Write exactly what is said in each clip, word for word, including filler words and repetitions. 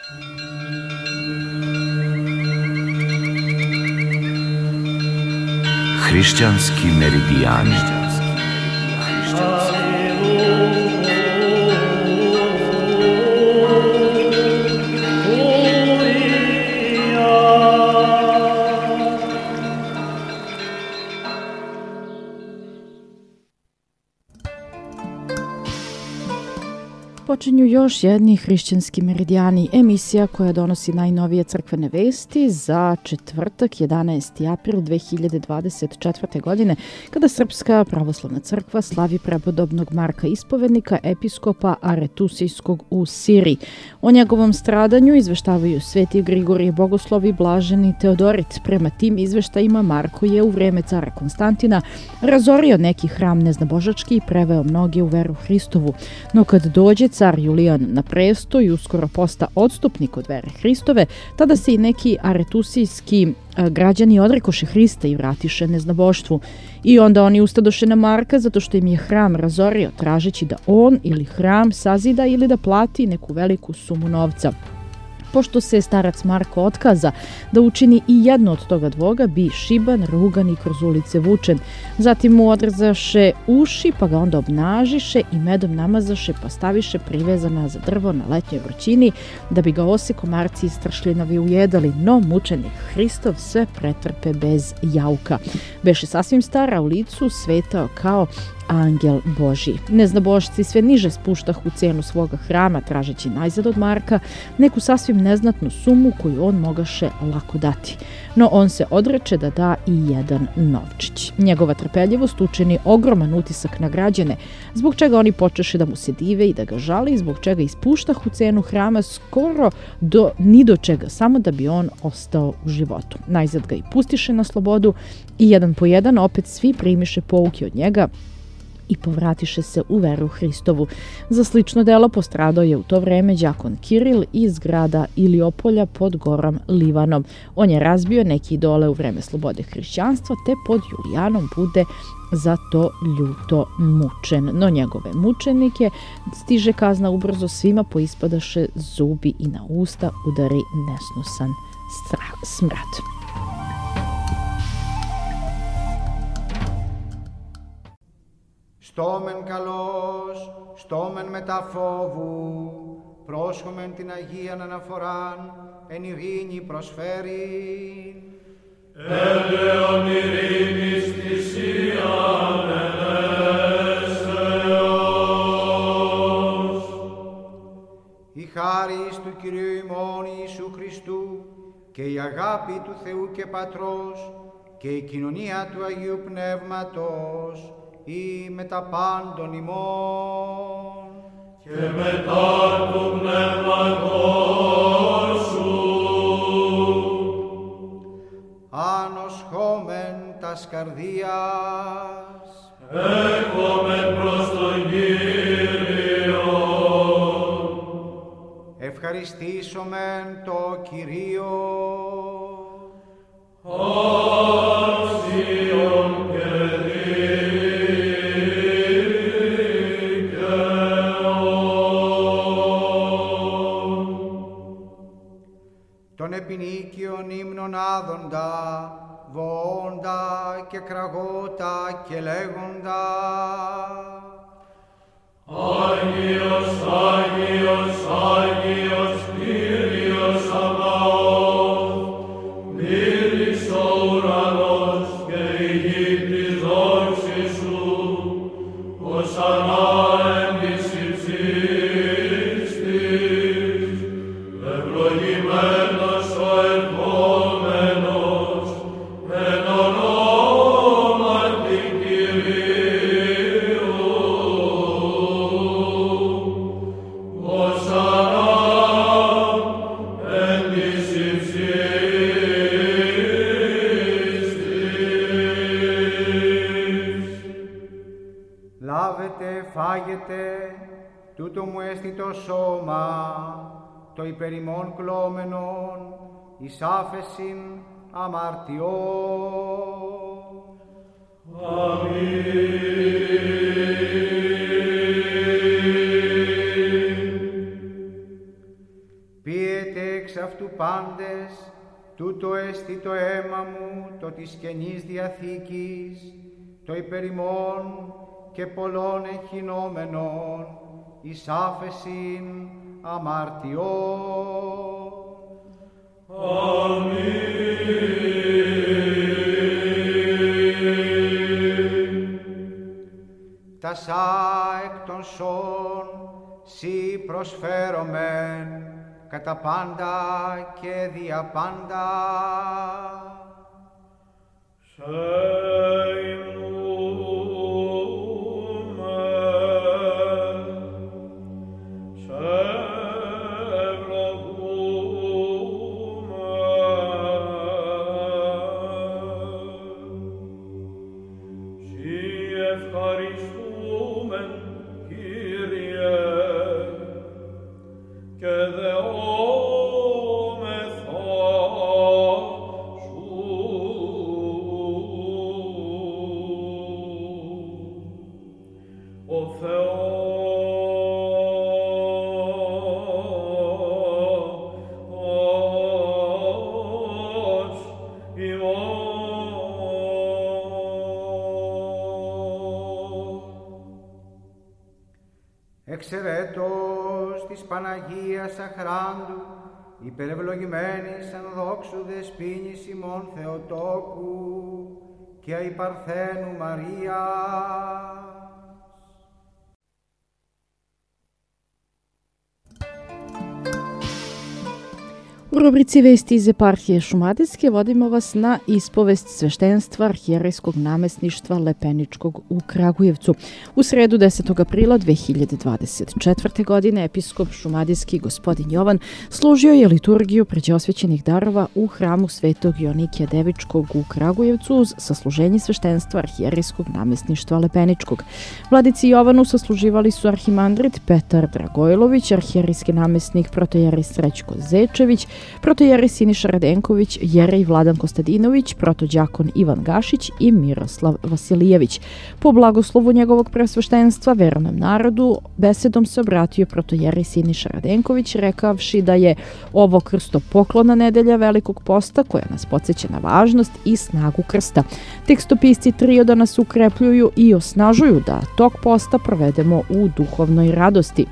Hrišćanski meridijani. Počinju još jedni hrišćanski meridijani, emisija koja donosi najnovije crkvene vesti za četvrtak, jedanaesti april dve hiljade dvadeset četvrte. godine, kada Srpska pravoslavna crkva slavi prepodobnog Marka Ispovednika, episkopa Aretusijskog u Siriji. O njegovom stradanju izveštavaju sveti Grigorije Bogoslov i blaženi Teodorit. Prema tim izveštajima Marko je u vreme cara Konstantina razorio neki hram neznabožački i preveo mnoge u veru Hristovu. No kad dođe car Julijan na presto i uskoro posta odstupnik od vere Hristove, tada se i neki aretusijski građani odrekoše Hrista i vratiše neznaboštvu. I onda oni ustadoše na Marka zato što im je hram razorio, tražeći da on ili hram sazida ili da plati neku veliku sumu novca. Pošto se starac Marko otkaza da učini i jedno od toga dvoga, bi šiban, rugan i kroz ulice vučen. Zatim mu odrezaše uši, pa ga onda obnažiše i medom namazaše, pa staviše privezana za drvo na letnjoj vrućini, da bi ga ose komarci i stršljinovi ujedali, no mučenik Hristov sve pretrpe bez jauka. Beše sasvim stara u licu, svetao kao angel Božji. Neznabošci sve niže spuštah u cenu svoga hrama, tražeći najzad od Marka neku sasvim neznatnu sumu koju on mogaše lako dati. No on se odreče da da i jedan novčić. Njegova trpeljivost učini ogroman utisak na građane, zbog čega oni počeše da mu se dive i da ga žale i zbog čega ispuštah u cenu hrama skoro do, ni do čega, samo da bi on ostao u životu. Najzad ga i pustiše na slobodu i jedan po jedan opet svi primiše pouke od njega i povratiše se u veru Hristovu. Za slično delo postradao je u to vreme đakon Kiril iz grada Iliopolja pod gorom Livanom. On je razbio neki idole u vreme slobode hrišćanstva, te pod Julijanom bude za to ljuto mučen. No njegove mučenike stiže kazna ubrzo, svima poispadaše zubi i na usta udari nesnosan smrad. Στόμεν καλός, στόμεν μετά φόβου, πρόσχομεν την Αγίαν αναφοράν, εν ειρήνη προσφέρει. Έλεον ειρήνης θυσίαν ελέσεως. Η χάρις του Κυρίου ημών Ιησού Χριστού και η αγάπη του Θεού και Πατρός και η κοινωνία του Αγίου Πνεύματος ή μετά πάντων ημών και μετά του πνεύματός σου ανοσχόμεν τας καρδίας έχομεν προς τον Κύριο ευχαριστήσομεν το Κυρίο άξιον και των επινίκιων ύμνων άδοντα, βοώντα και κραγώτα και λέγοντα Άγιος, Άγιος, Άγιος, Κύριος Σαβαώθ, μύρης ο ουρανός και η γη της δόξης σου, οσανά εν της υψίστης, ευλογημένος ο ερχόμενος, εν ονόματι Κυρίου. Οσανά εν της υψίστης. λάβετε, φάγετε, τούτο μου έστι το σώμα, το υπερημών κλώμενον, εις άφεσιν αμαρτιών. Αμήν. Πίετε αυτού πάντες, τούτο εστι το αίμα μου, το της Καινής Διαθήκης, το υπερ ημών και πολλών εχεινόμενων, εις άφεσιν αμαρτιών. Αμήν. Τασά εκ των σών σοι προσφέρομεν, κατά πάντα και δια πάντα. Σε Εξαιρέτως της Παναγίας Αχράντου, υπερευλογημένης εν δόξου δεσποίνης ημών Θεοτόκου και αϊ Παρθένου Μαρίας. U rubrici Vesti iz eparhije Šumadijske vodimo vas na ispovest sveštenstva arhijerejskog namesništva Lepeničkog u Kragujevcu. U sredu desetog aprila dve hiljade dvadeset četvrte. godine episkop šumadijski gospodin Jovan služio je liturgiju pređeosvećenih darova u hramu Svetog Jonikija Devičkog u Kragujevcu uz sasluženje sveštenstva arhijerejskog namesništva Lepeničkog. Vladici Jovanu sasluživali su arhimandrit Petar Dragojlović, arhijerejski namesnik protojerej Srećko Zečević, protojerej Siniša Radenković, jerej Vladan Kostadinović, protođakon Ivan Gašić i Miroslav Vasilijević. Po blagoslovu njegovog presveštenstva vernom narodu besedom se obratio protojerej Siniša Radenković, rekavši da je ovo krstopoklona nedelja Velikog posta koja nas podsjeća na važnost i snagu krsta. Tekstopisci trioda nas ukrepljuju i osnažuju da tok posta provedemo u duhovnoj radosti.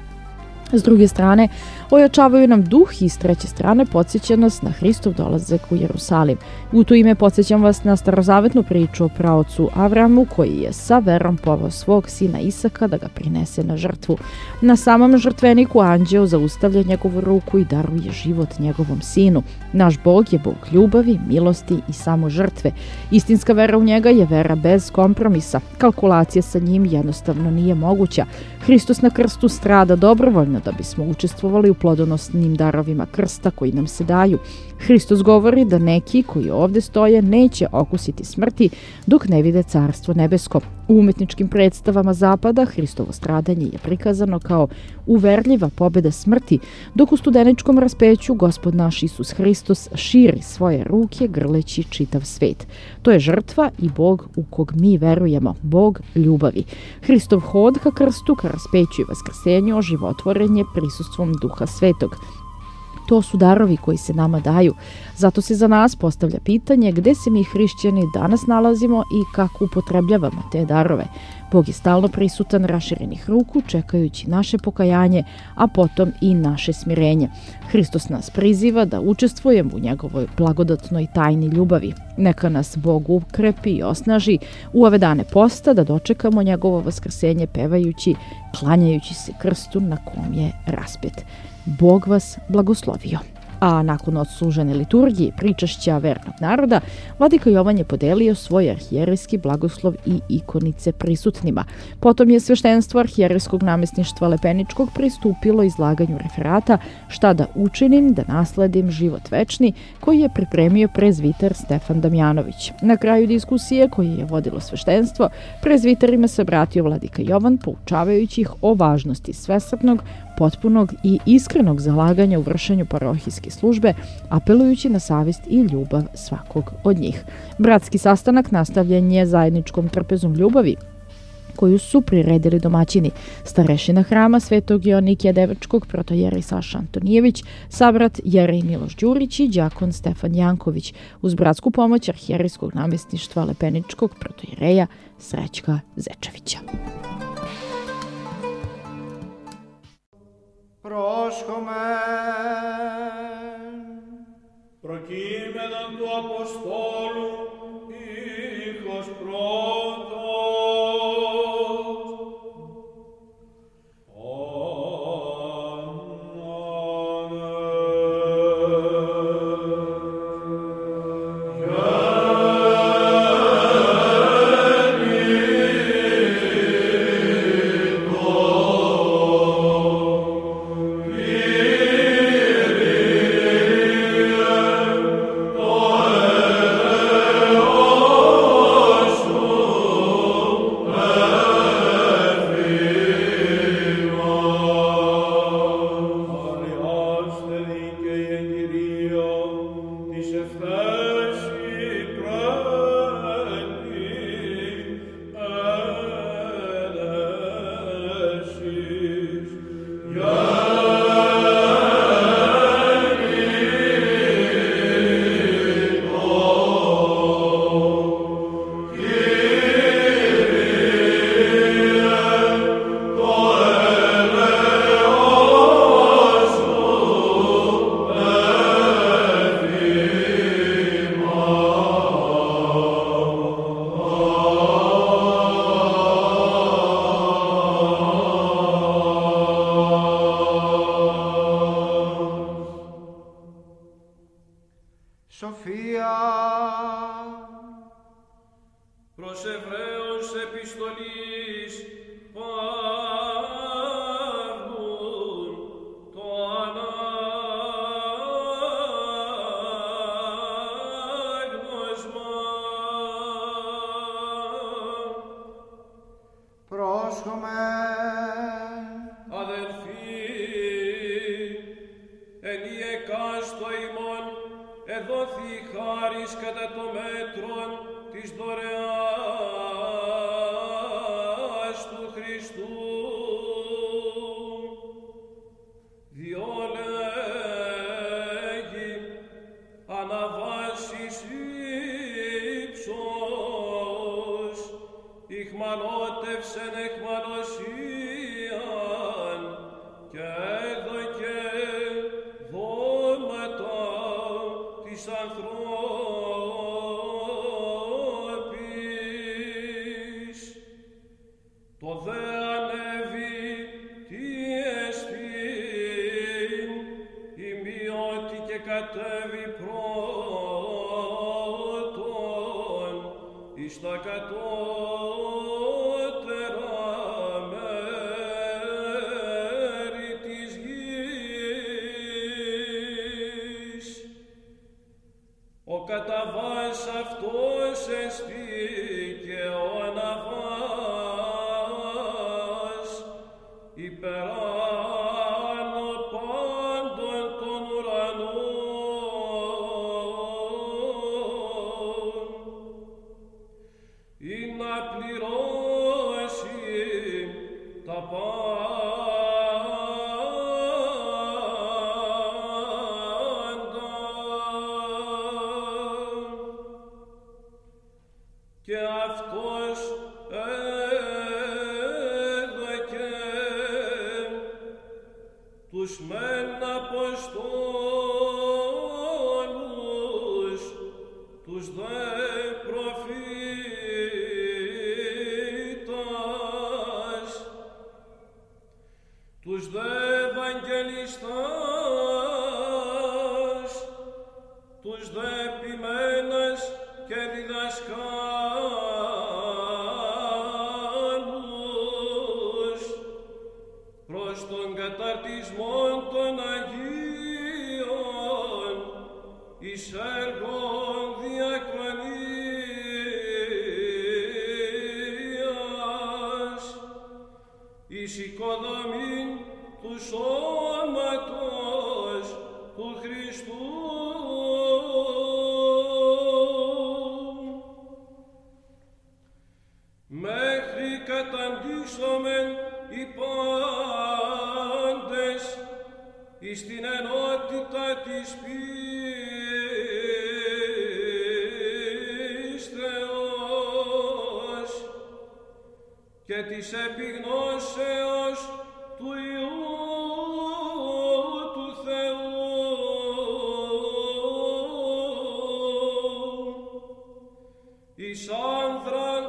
S druge strane, ojačavaju nam duh i s treće strane podsjeća nas na Hristov dolazak u Jerusalim. U to ime podsjećam vas na starozavetnu priču o praocu Avramu koji je sa verom poveo svog sina Isaka da ga prinese na žrtvu. Na samom žrtveniku anđeo zaustavlja njegovu ruku i daruje život njegovom sinu. Naš Bog je Bog ljubavi, milosti i samo žrtve. Istinska vera u njega je vera bez kompromisa. Kalkulacija sa njim jednostavno nije moguća. Hristos na krstu strada dobrovoljno da bismo učestvovali u plodonosnim darovima krsta koji nam se daju. Hristos govori da neki koji ovde stoje neće okusiti smrti dok ne vide carstvo nebesko. U umetničkim predstavama zapada Hristovo stradanje je prikazano kao uverljiva pobjeda smrti, dok u studeničkom raspeću Gospod naš Isus Hristos širi svoje ruke grleći čitav svet. To je žrtva i Bog u kog mi verujemo, Bog ljubavi. Hristov hod ka krstu, ka raspeću i vaskrsenju oživotvoren je prisustvom Duha Svetog. To su darovi koji se nama daju. Zato se za nas postavlja pitanje gde se mi hrišćani danas nalazimo i kako upotrebljavamo te darove. Bog je stalno prisutan raširenih ruku, čekajući naše pokajanje, a potom i naše smirenje. Hristos nas priziva da učestvujemo u njegovoj blagodatnoj tajni ljubavi. Neka nas Bog ukrepi i osnaži u ove dane posta da dočekamo njegovo vaskrsenje pevajući, klanjajući se krstu na kom je raspet. Bog vas blagoslovio. A nakon odslužene liturgije pričašća vernog naroda, vladika Jovan je podelio svoj arhijerejski blagoslov i ikonice prisutnima. Potom je sveštenstvo arhijerejskog namesništva Lepeničkog pristupilo izlaganju referata Šta da učinim da nasledim život večni, koji je pripremio prezviter Stefan Damjanović. Na kraju diskusije koje je vodilo sveštenstvo, prezviterima se obratio vladika Jovan poučavajući ih o važnosti svesrdnog, potpunog i iskrenog zalaganja u vršenju parohijske službe, apelujući na savjest i ljubav svakog od njih. Bratski sastanak nastavljen je zajedničkom trpezom ljubavi, koju su priredili domaćini, starešina hrama Svetog Joannikija Devrčkog, protojerej Saša Antonijević, sabrat Jerej Miloš Đurić i đakon Stefan Janković, uz bratsku pomoć arhijerejskog namjesništva Lepeničkog protojereja Srećka Zečevića. Πρόσχομεν προκείμενον του Αποστόλου ήχος πρώτος. Σοφία Προς Εβραίους επιστολής Παύλου το ανάγνωσμα. πρόσχομεν Αδελφοί, εν η εκάστο ημών εδόθη χάρις κατά το μέτρον της δωρεάς του Χριστού. Διό λέγει αναβάσεις ύψος, ηχμαλώτευσεν εχμαλωσίαν και έδωκε δώματα της ανθρώπης. Το δε ανέβη τι εστίν, ημιότι και κατέβη πρώτον εις τα κατώτερα μέρη της γης. Ο καταβάς αυτός εστί και ο αναβάς υπεράνω πάντων των ουρανών, ή να πληρώσει τα πάντα. Και αυτός έδωκε τους μεν Αποστόλους, τους δε προφήτας, τους δε Ευαγγελιστάς, τους δε ποιμένας και διδασκάλους προς τον καταρτισμό των Αγίων εις έργων διακονίας, εις οικοδομήν του σώματος του Χριστού, μέχρι κατά εις την ενότητα της πίστεως και της επιγνώσεως του Υιού του Θεού, εις άνδραν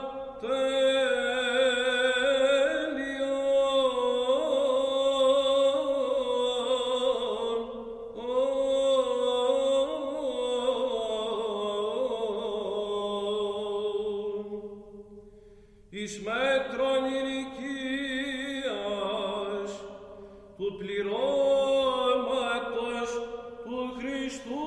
εις μέτρον ηλικίας του πληρώματος του Χριστού.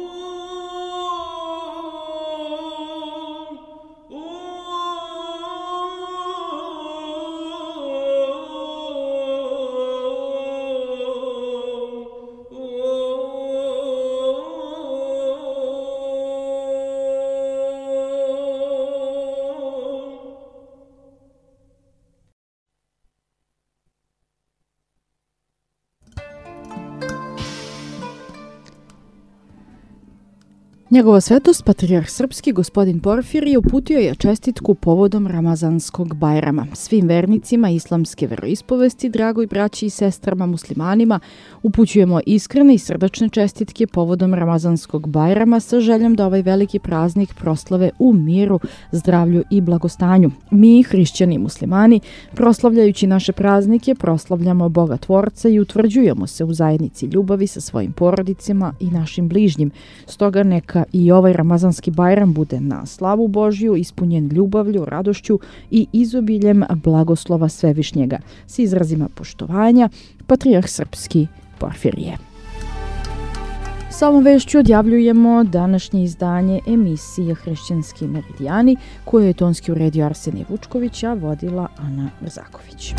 Njegova svetost, patrijarh srpski gospodin Porfirije, uputio je čestitku povodom Ramazanskog Bajrama. Svim vernicima islamske veroispovesti, dragoj braći i sestrama muslimanima, upućujemo iskrene i srdačne čestitke povodom Ramazanskog Bajrama sa željom da ovaj veliki praznik proslave u miru, zdravlju i blagostanju. Mi, hrišćani i muslimani, proslavljajući naše praznike, proslavljamo Boga Tvorca i utvrđujemo se u zajednici ljubavi sa svojim porodicama i našim bližnjim. Stoga neka i ovaj Ramazanski Bajram bude na slavu Božju, ispunjen ljubavlju, radošću i izobiljem blagoslova Svevišnjega. S izrazima poštovanja, patrijarh srpski Porfirije. Sa ovom vešću odjavljujemo današnje izdanje emisije Hrišćanski meridijani, koju je tonski uredio Arsenije Vučković, a vodila Ana Mrzaković.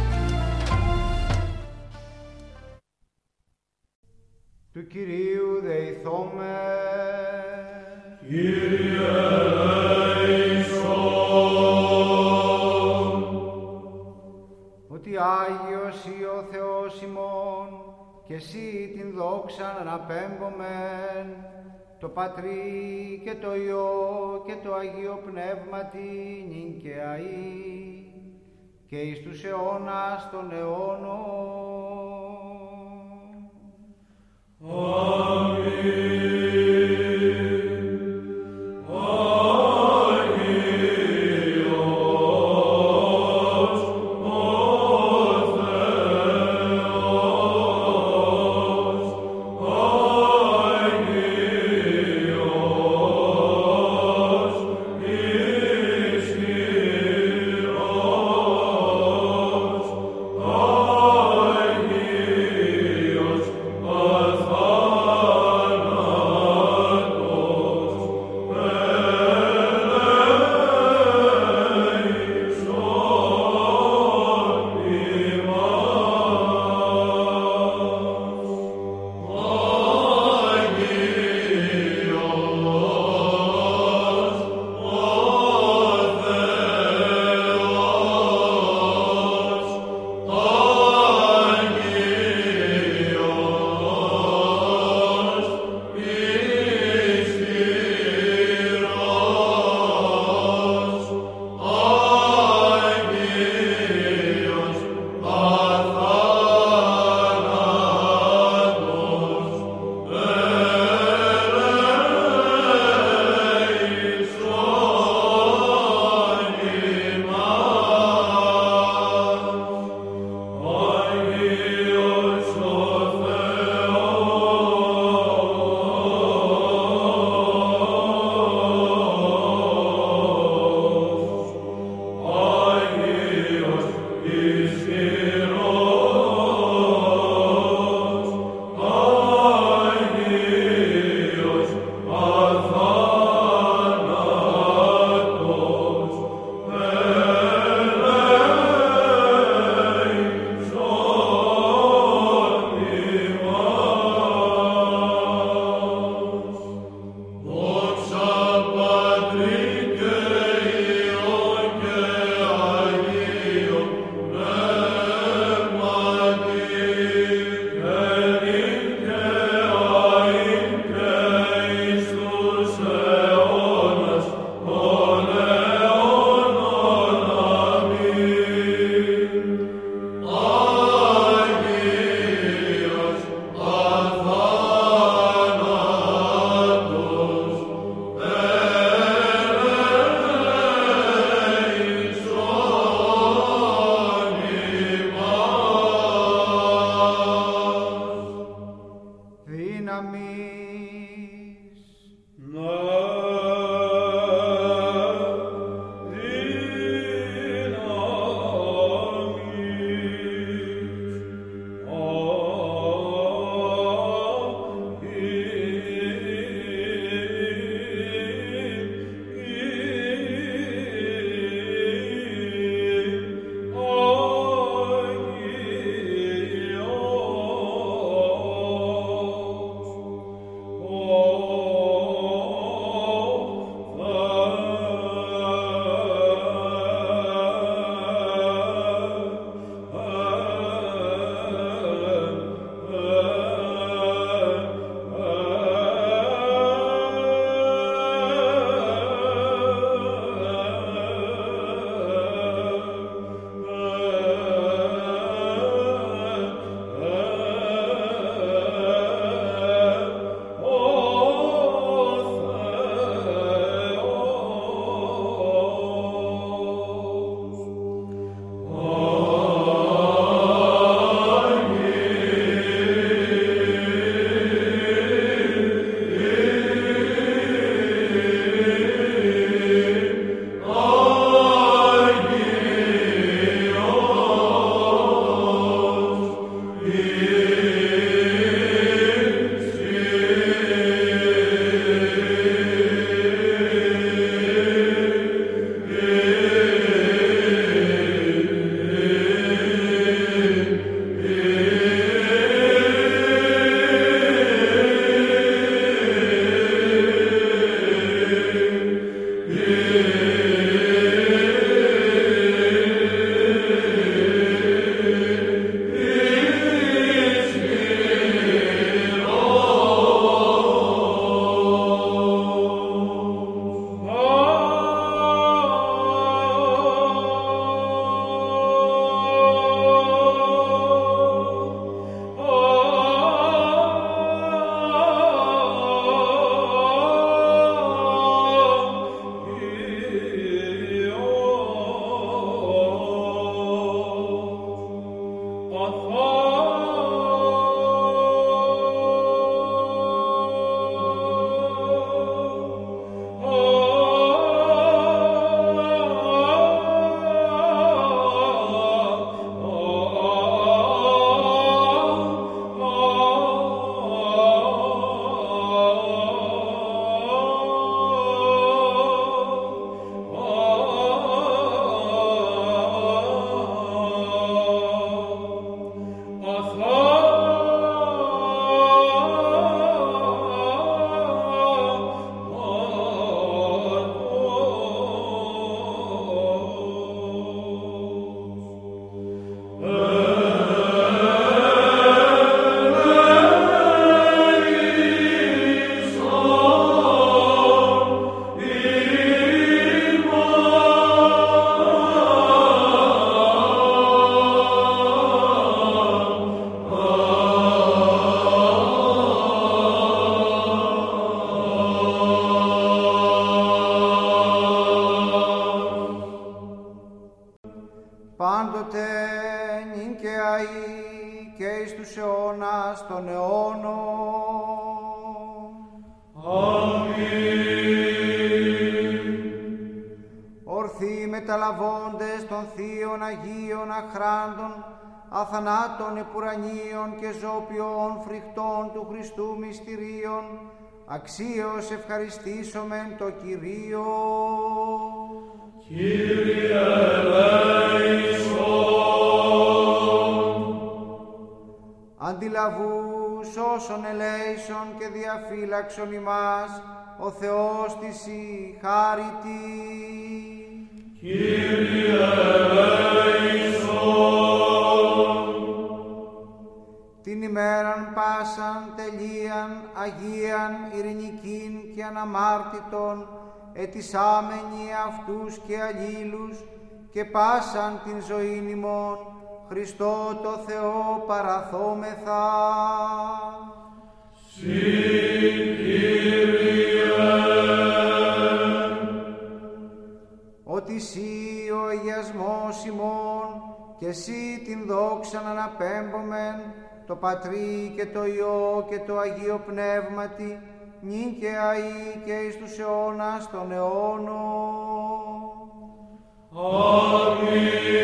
Του Κυρίου δεηθώμε. Κύριε ελέησον. Ότι Άγιος ή ο Θεός ημών και εσύ την δόξα αναπέμπομεν το Πατρί και το Υιό και το Αγίο Πνεύματι νυν και αεί και εις τους αιώνας των αιώνων. Αμήν. Άγιος και εις τους αιώνας των αιώνων. Αμήν. Ορθοί μεταλαβώντες των θείων Αγίων αχράντων, αθανάτων επουρανίων και ζώπιων φρικτών του Χριστού μυστηρίων, αξίως ευχαριστήσομεν το Κυρίο. Κύριε ελέησον. Αντιλαβούς όσων ελέησον και διαφύλαξον ημάς, ο Θεός της η χάριτη. Κύριε ελέησον. Την ημέραν πάσαν τελείαν, αγίαν, ειρηνικήν και αναμάρτητον, ετισάμενοι αυτούς και αλλήλους και πάσαν την ζωήν ημών, Χριστό το Θεό παραθόμεθα. Συ, Κύριε. Ότι Συ ο αγιασμός ημών και Συ την δόξαν αναπέμπομεν, το Πατρί και το Υιό και το Αγίο Πνεύματι, νυν και αεί και εις τους αιώνας των αιώνων. Αμήν.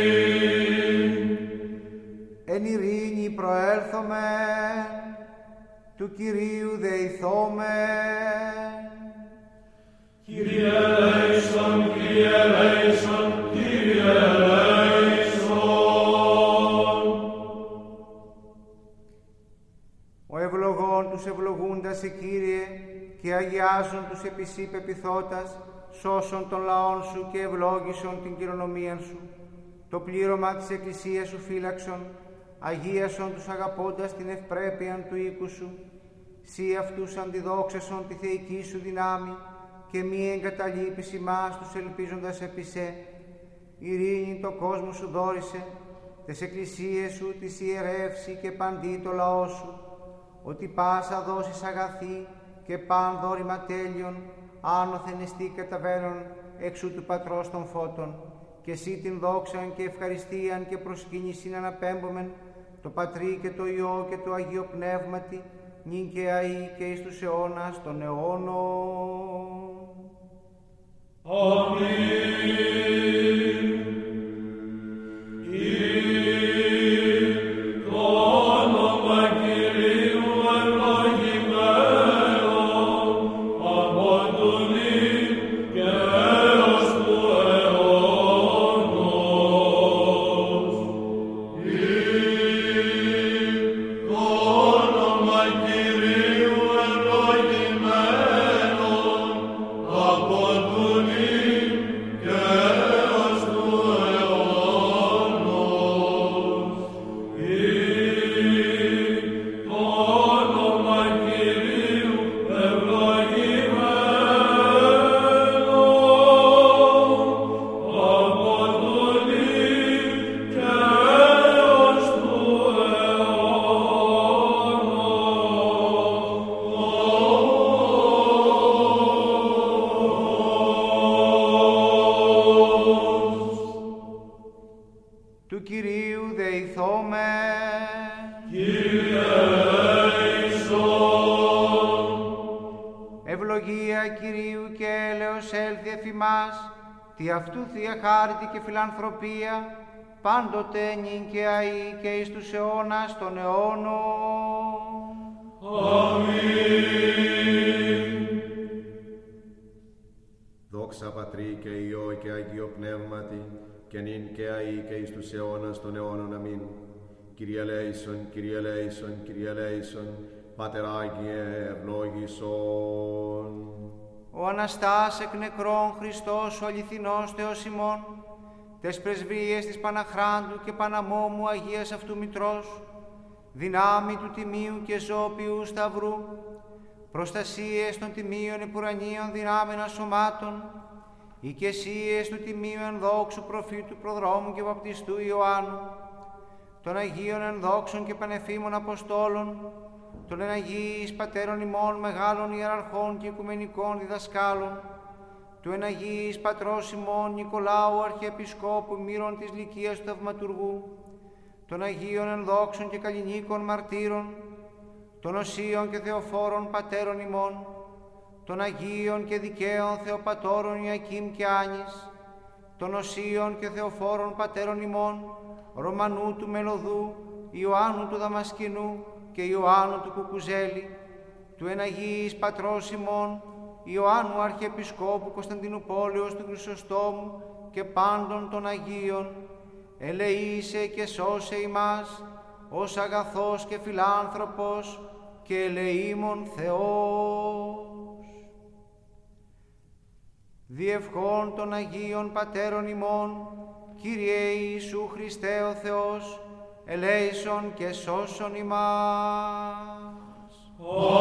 Εν ειρήνη προέλθομεν, του Κυρίου δεηθόμεν. Κύριε ελέησον, Κύριε ελέησον, Κύριε ελέησον. Ο ευλογών τους ευλογούντας σε Κύριε, και αγιάζουν τους επί Συ πεποιθώτας, σώσον των λαών Σου και ευλόγησον την κληρονομίαν Σου. Το πλήρωμα της Εκκλησίας Σου φύλαξον, αγίασον τους αγαπώντας την ευπρέπειαν του οίκου Σου. Συ αυτούς αντιδόξασον τη θεϊκή Σου δυνάμει, και μη εγκαταλείπεις ημάς τους ελπίζοντας επί Σε. Ειρήνη το κόσμο Σου δόρισε, τες εκκλησίες Σου της ιερεύσει και παντί το λαό Σου, ότι πάσα δώσεις αγαθή και παν δόρημα τέλειον, άνωθεν εστί καταβαίνον εξού του Πατρός των φώτων, και Συ την δόξαν και ευχαριστίαν και προσκύνησιν αναπέμπομεν, το Πατρί και το Υιό και το Αγίο Πνεύματι, νυν και αεί και εις τους αιώνας των αιώνων. Αμήν. Το όνομα Κυρίου ευλογημένο από του νυν και έως του αιώνος. Το όνομα Κυρίου ευλογημένο από του νυν και έως του αιώνος. Το όνομα Κυρίου ευλογημένο από του νυν και έως του αιώνος. Του Κυρίου δεηθόμεν. Κύριε ελέησον. Ευλογία Κυρίου και έλεος έλθει εφ' ημάς, τι αυτού Θεία χάριτη και φιλανθρωπία, πάντοτε νυν και αεί και εις τους αιώνας των αιώνων. Αμήν. Δόξα Πατρί και Υιό και Αγίο Πνεύματι, και νυν και αεί και εις τους αιώνας των αιώνων. Αμήν. Κύριε ελέησον, Κύριε ελέησον, Κύριε ελέησον, Πάτερ Άγιε ευλόγησον. Ο Αναστάς εκ νεκρών Χριστός ο αληθινός Θεός ημών, τες πρεσβείες της Παναχράντου και Παναμόμου Αγίας αυτού Μητρός, δυνάμει του τιμίου και ζώπιου σταυρού, προστασίες των τιμίων επουρανίων δυνάμενα σωμάτων, οικεσίες του τιμίου ενδόξου προφήτου προδρόμου και βαπτιστού Ιωάννου, των Αγίων ενδόξων και πανεφήμων Αποστόλων, των εναγίης πατέρων ημών μεγάλων ιεραρχών και οικουμενικών διδασκάλων, του εναγίης πατρός ημών Νικολάου Αρχιεπισκόπου Μύρων της Λυκίας του Θαυματουργού, των Αγίων ενδόξων και καλλινίκων μαρτύρων, των οσίων και θεοφόρων πατέρων ημών, των Αγίων και δικαίων Θεοπατώρων Ιακήμ και Άνης, των οσίων και θεοφόρων πατέρων ημών, Ρωμανού του Μελωδού, Ιωάννου του Δαμασκηνού και Ιωάννου του Κουκουζέλη, του εναγίης πατρός ημών, Ιωάννου Αρχιεπισκόπου Κωνσταντινουπόλεως του Χρυσοστόμου και πάντων των Αγίων, ελεήσε και σώσε ημάς, ως αγαθός και φιλάνθρωπος και ελεήμων Θεός. Διευχών των Αγίων Πατέρων ημών, Κύριε Ιησού Χριστέ ο Θεός, ελέησον και σώσον ημάς.